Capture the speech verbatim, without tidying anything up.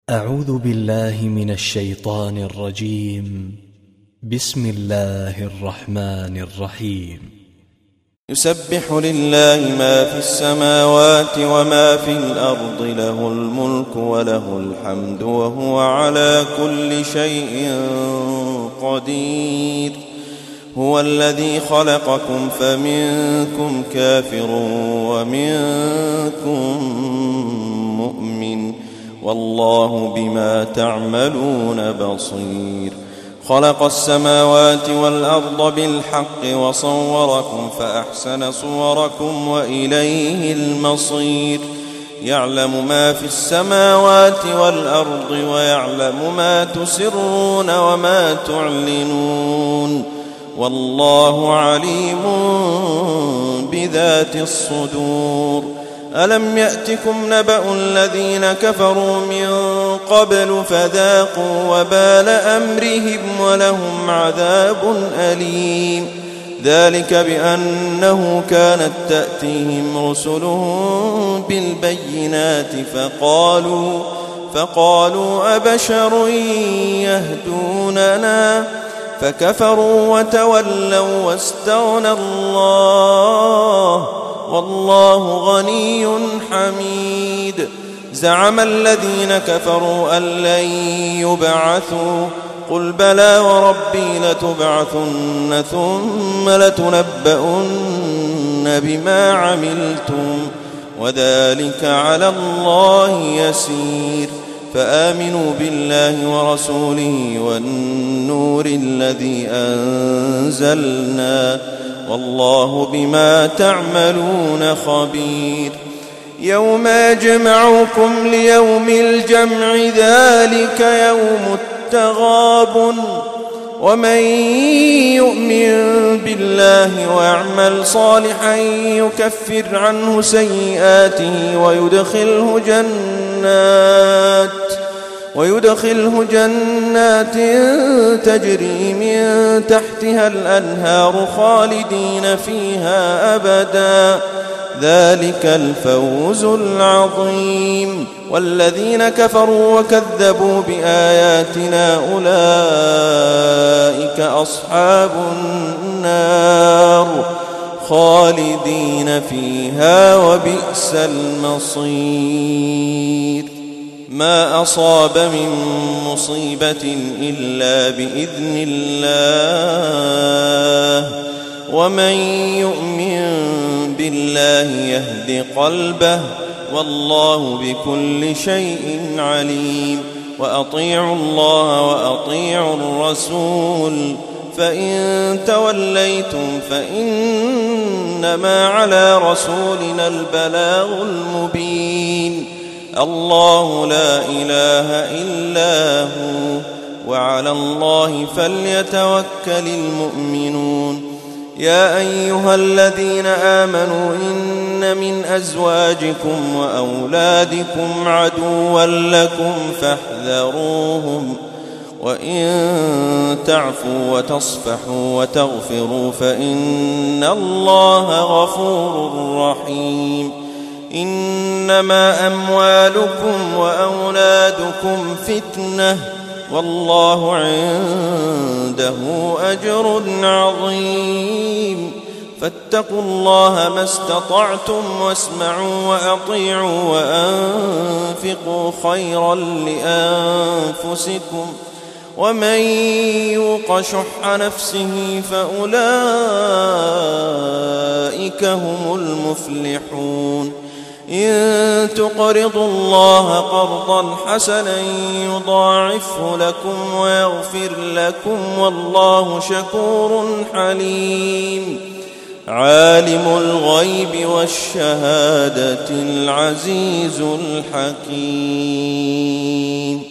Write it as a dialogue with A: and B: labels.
A: أعوذ بالله من الشيطان الرجيم. بسم الله الرحمن الرحيم.
B: يسبح لله ما في السماوات وما في الأرض، له الملك وله الحمد وهو على كل شيء قدير. هو الذي خلقكم فمنكم كافر ومنكم مؤمن، والله بما تعملون بصير. خلق السماوات والأرض بالحق وصوركم فأحسن صوركم وإليه المصير. يعلم ما في السماوات والأرض ويعلم ما تسرون وما تعلنون، والله عليم بذات الصدور. ألم يأتكم نبأ الذين كفروا من قبل فذاقوا وبال أمرهم ولهم عذاب أليم. ذلك بأنه كانت تأتيهم رسلهم بالبينات فقالوا, فقالوا أبشر يهدوننا فكفروا وتولوا واستغنى الله، والله غني حميد. زعم الذين كفروا أن لن يبعثوا، قل بلى وربي لتبعثن ثم لتنبؤن بما عملتم، وذلك على الله يسير. فآمنوا بالله ورسوله والنور الذي أنزلنا، والله بما تعملون خبير. يوم يجمعكم ليوم الجمع، ذلك يوم التغابن. ومن يؤمن بالله ويعمل صالحا يكفر عنه سيئاته ويدخله جنات ويدخله جنات تجري من تحتها الأنهار خالدين فيها أبدا، ذلك الفوز العظيم. والذين كفروا وكذبوا بآياتنا أولئك أصحاب النار خالدين فيها وبئس المصير. ما أصاب من مصيبة إلا بإذن الله، ومن يؤمن بالله يهد قلبه، والله بكل شيء عليم. وأطيعوا الله وأطيعوا الرسول، فإن توليتم فإنما على رسولنا البلاغ المبين. الله لا إله إلا هو، وعلى الله فليتوكل المؤمنون. يا أيها الذين آمنوا إن من أزواجكم وأولادكم عدوا لكم فاحذروهم، وإن تعفوا وتصفحوا وتغفروا فإن الله غفور رحيم. إنما أموالكم وأولادكم فتنة، والله عنده أجر عظيم. فاتقوا الله ما استطعتم واسمعوا وأطيعوا وأنفقوا خيرا لأنفسكم، ومن يوق شح نفسه فأولئك هم المفلحون. إن تقرضوا الله قرضا حسنا يضاعفه لكم ويغفر لكم، والله شكور حليم. عالم الغيب والشهادة العزيز الحكيم.